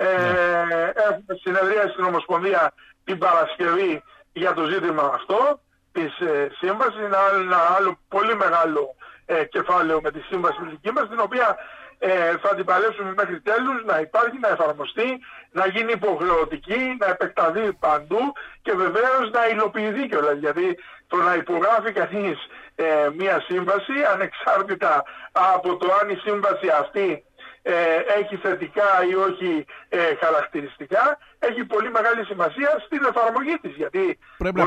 Έχουμε συνεδρία στην Ομοσπονδία την Παρασκευή για το ζήτημα αυτό της σύμβασης, ένα άλλο πολύ μεγάλο κεφάλαιο με τη σύμβαση δική μας, την οποία θα την παλέψουμε μέχρι τέλους, να υπάρχει, να εφαρμοστεί, να γίνει υποχρεωτική, να επεκταθεί παντού και βεβαίως να υλοποιηθεί κιόλας, γιατί το να υπογράφει κανείς μία σύμβαση, ανεξάρτητα από το αν η σύμβαση αυτή έχει θετικά ή όχι χαρακτηριστικά, έχει πολύ μεγάλη σημασία στην εφαρμογή της, γιατί πρέπει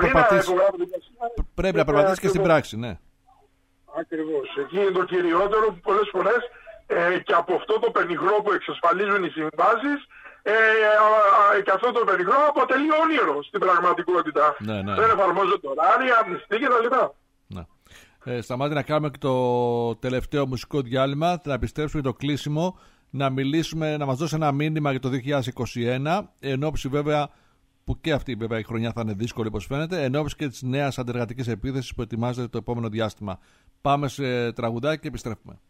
να περπατήσει και στην πράξη, ναι. Ακριβώς. Εκεί είναι το κυριότερο, που πολλές φορές και από αυτό το πενιχρό που εξασφαλίζουν οι συμβάσεις, και αυτό το πενιχρό αποτελεί όνειρο στην πραγματικότητα. Δεν εφαρμόζονται ωράρια, μισθή κτλ. Σταμάτη, να κάνουμε και το τελευταίο μουσικό διάλειμμα, να επιστρέψουμε το κλείσιμο, να μιλήσουμε, να μας δώσει ένα μήνυμα για το 2021, εν ώψη βέβαια, που και αυτή βέβαια η χρονιά θα είναι δύσκολη όπως φαίνεται, εν ώψη και της νέας αντεργατικής επίθεσης που ετοιμάζεται το επόμενο διάστημα. Πάμε σε τραγουδάκι και επιστρέφουμε.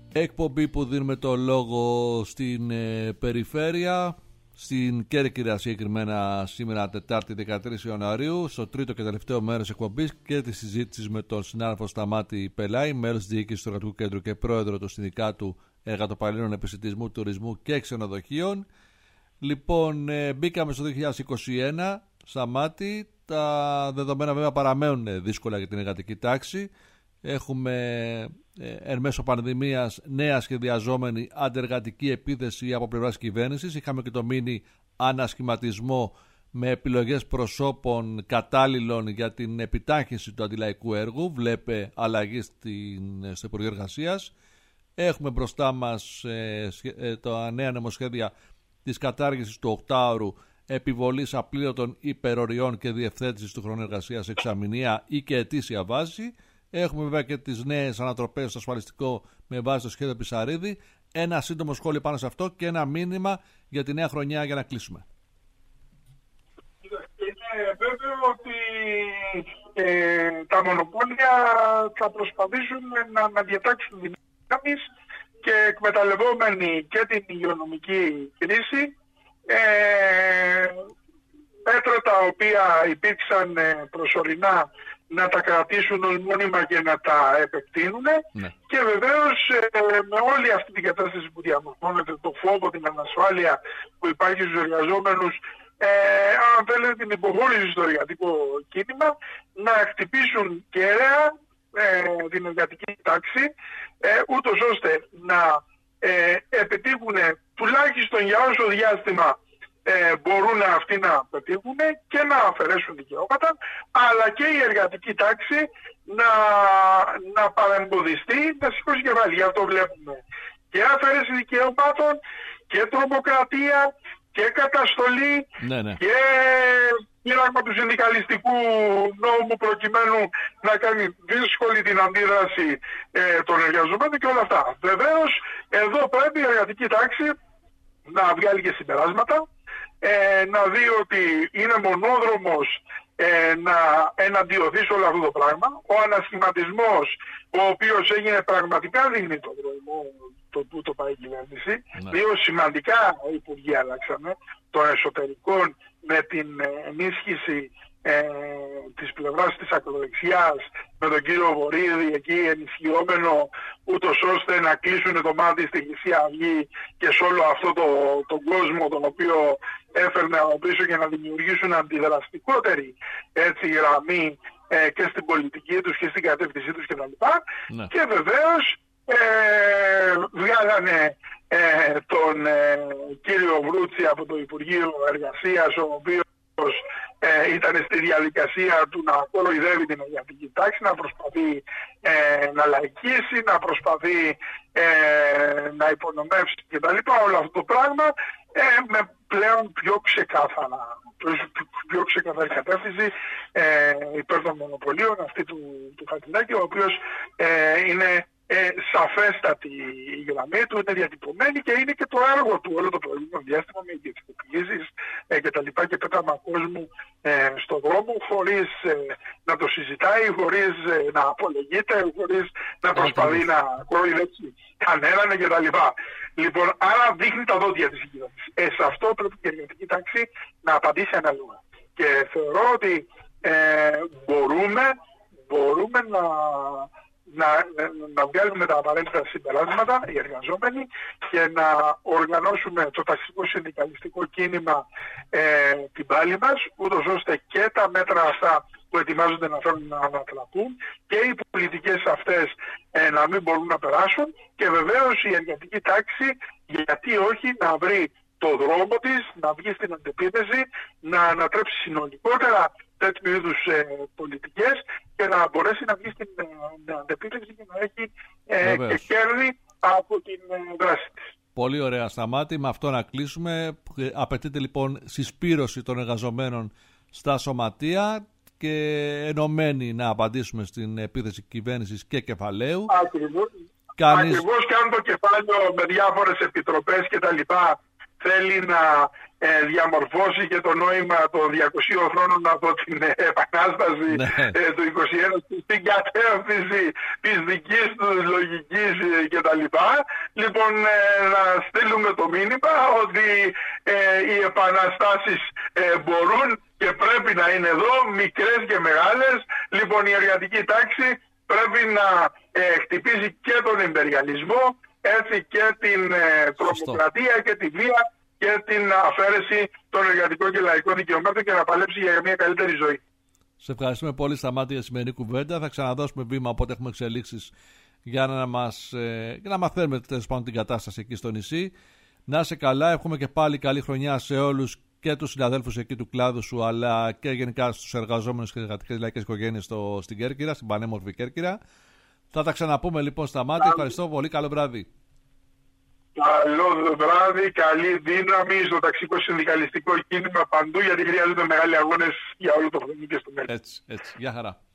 εκπομπή που δίνουμε το λόγο στην περιφέρεια, στην Κέρκυρα συγκεκριμένα, σήμερα Τετάρτη 13 Ιανουαρίου, στο τρίτο και τελευταίο μέρος εκπομπής και τη συζήτηση με τον συνάδελφο Σταμάτη Πελάη, μέλος της διοίκησης του Εργατικού Κέντρου και πρόεδρο του Συνδικάτου Εργατοπαλλήλων Επισιτισμού, Τουρισμού και Ξενοδοχείων. Λοιπόν, μπήκαμε στο 2021, Σταμάτη. Τα δεδομένα βέβαια παραμένουν δύσκολα για την εργατική τάξη. Έχουμε εν μέσω πανδημίας νέα σχεδιαζόμενη αντεργατική επίθεση από πλευράς κυβέρνησης. Είχαμε και το μίνι ανασχηματισμό με επιλογές προσώπων κατάλληλων για την επιτάχυνση του αντιλαϊκού έργου. Βλέπε αλλαγή στο Υπουργείο Εργασίας. Έχουμε μπροστά μας τα νέα νομοσχέδια της κατάργησης του 8ωρου, επιβολής απλήρωτων υπεροριών και διευθέτησης του χρόνου εργασίας εξαμηνία ή και ετήσια βάση. Έχουμε βέβαια και τις νέες ανατροπές στο ασφαλιστικό με βάση το σχέδιο Πισαρίδη. Ένα σύντομο σχόλιο πάνω σε αυτό και ένα μήνυμα για τη νέα χρονιά για να κλείσουμε. Είναι βέβαιο ότι τα μονοπόλια θα προσπαθήσουν να διατάξουν δυνάμεις και εκμεταλλευόμενοι και την υγειονομική κρίση, μέτρα τα οποία υπήρξαν προσωρινά να τα κρατήσουν ως μόνιμα και να τα επεκτείνουν. Ναι. Και βεβαίως με όλη αυτή την κατάσταση που διαμορφώνεται, το φόβο, την ανασφάλεια που υπάρχει στους εργαζόμενους, αν θέλετε την υποχώρηση στο εργατικό κίνημα, να χτυπήσουν κεραία την εργατική τάξη, ούτως ώστε να επιτύχουν τουλάχιστον για όσο διάστημα μπορούν αυτοί να πετύχουν και να αφαιρέσουν δικαιώματα, αλλά και η εργατική τάξη να παρεμποδιστεί, να σηκώσει κεφάλι. Γι' αυτό βλέπουμε και αφαίρεση δικαιωμάτων και τρομοκρατία και καταστολή, και πείραγμα του συνδικαλιστικού νόμου προκειμένου να κάνει δύσκολη την αντίδραση των εργαζομένων και όλα αυτά. Βεβαίως εδώ πρέπει η εργατική τάξη να βγάλει και συμπεράσματα, να δει ότι είναι μονόδρομος να εναντιωθεί σε όλο αυτό το πράγμα. Ο ανασχηματισμός, ο οποίος έγινε πραγματικά δείχνει τον δρόμο που το πάει η κυβέρνηση. Δύο σημαντικά υπουργεία αλλάξαμε, των εσωτερικών με την ενίσχυση της πλευράς της ακροδεξιάς, με τον κύριο Βορίδη εκεί ενισχυόμενο, ούτως ώστε να κλείσουν το μάτι στη Χρυσή Αυγή και σε όλο αυτό τον κόσμο τον οποίο έφερνε από πίσω για να δημιουργήσουν αντιδραστικότερη γραμμή και στην πολιτική τους και στην κατεύθυνσή τους κτλ. Ναι. Και βεβαίως βγάλανε τον κύριο Βρούτσι από το Υπουργείο Εργασίας, ο οποίος ήταν στη διαδικασία του να κοροϊδεύει την εργατική τάξη, να προσπαθεί να λαϊκίσει, να προσπαθεί να υπονομεύσει κτλ. Όλο αυτό το πράγμα με πλέον πιο ξεκάθαρη κατεύθυνση υπέρ των μονοπωλίων, αυτή του Χατζηδάκη, ο οποίος είναι σαφέστατη η γραμμή του, είναι διατυπωμένη και είναι και το έργο του όλο το προηγούμενο διάστημα με ιδιωτικοποιήσεις και τα λοιπά και πέταμα κόσμου στον δρόμο χωρίς να το συζητάει, χωρίς να απολογείται, χωρίς να προσπαθεί να κοροϊδέψει κανέναν και τα λοιπά. Λοιπόν, άρα δείχνει τα δόντια της κυβέρνησης. Σε αυτό πρέπει και η εργατική τάξη να απαντήσει ανάλογα. Και θεωρώ ότι μπορούμε να βγάλουμε τα απαραίτητα συμπεράσματα οι εργαζόμενοι και να οργανώσουμε το ταξικό συνδικαλιστικό κίνημα την πάλη μας, ούτως ώστε και τα μέτρα αυτά που ετοιμάζονται να θέλουν να ανατραπούν και οι πολιτικές αυτές να μην μπορούν να περάσουν και βεβαίως η εργατική τάξη, γιατί όχι, να βρει το δρόμο της, να βγει στην αντεπίθεση, να ανατρέψει συνολικότερα τέτοιου είδους πολιτικές και να μπορέσει να βγει στην αντεπίθεση και να έχει και κέρδη από την δράση της. Πολύ ωραία, Σταμάτη. Με αυτό να κλείσουμε. Απαιτείται λοιπόν συσπήρωση των εργαζομένων στα σωματεία και ενωμένοι να απαντήσουμε στην επίθεση κυβέρνησης και κεφαλαίου. Ακριβώς. Ακριβώς, και αν το κεφάλαιο με διάφορες επιτροπές και τα λοιπά θέλει να διαμορφώσει και το νόημα των 200 χρόνων από την Επανάσταση του 21 στην κατεύθυνση της δικής του λογικής κτλ. Λοιπόν, να στείλουμε το μήνυμα ότι οι επαναστάσεις μπορούν και πρέπει να είναι εδώ, μικρές και μεγάλες. Λοιπόν, η εργατική τάξη πρέπει να χτυπήσει και τον ιμπεριαλισμό, έτσι και την τρομοκρατία και τη βία και την αφαίρεση των εργατικών και λαϊκών δικαιωμάτων και να παλέψει για μια καλύτερη ζωή. Σε ευχαριστούμε πολύ, Σταμάτη, για σημερινή κουβέντα. Θα ξαναδώσουμε βήμα όποτε έχουμε εξελίξεις για να μαθαίνουμε τέλος πάντων την κατάσταση εκεί στο νησί. Να είσαι καλά, εύχομαι και πάλι καλή χρονιά σε όλους και τους συναδέλφους εκεί του κλάδου σου, αλλά και γενικά στους εργαζόμενους και εργατικές λαϊκές οικογένειες στην Κέρκυρα, στην πανέμορφη Κέρκυρα. Θα τα ξαναπούμε λοιπόν, Σταμάτη. Ευχαριστώ πολύ, καλό βράδυ. Καλό βράδυ, καλή δύναμη στο ταξικό συνδικαλιστικό κίνημα παντού, γιατί χρειάζονται μεγάλοι αγώνες για όλο το χρόνο και στο μέλλον. Έτσι, γεια χαρά.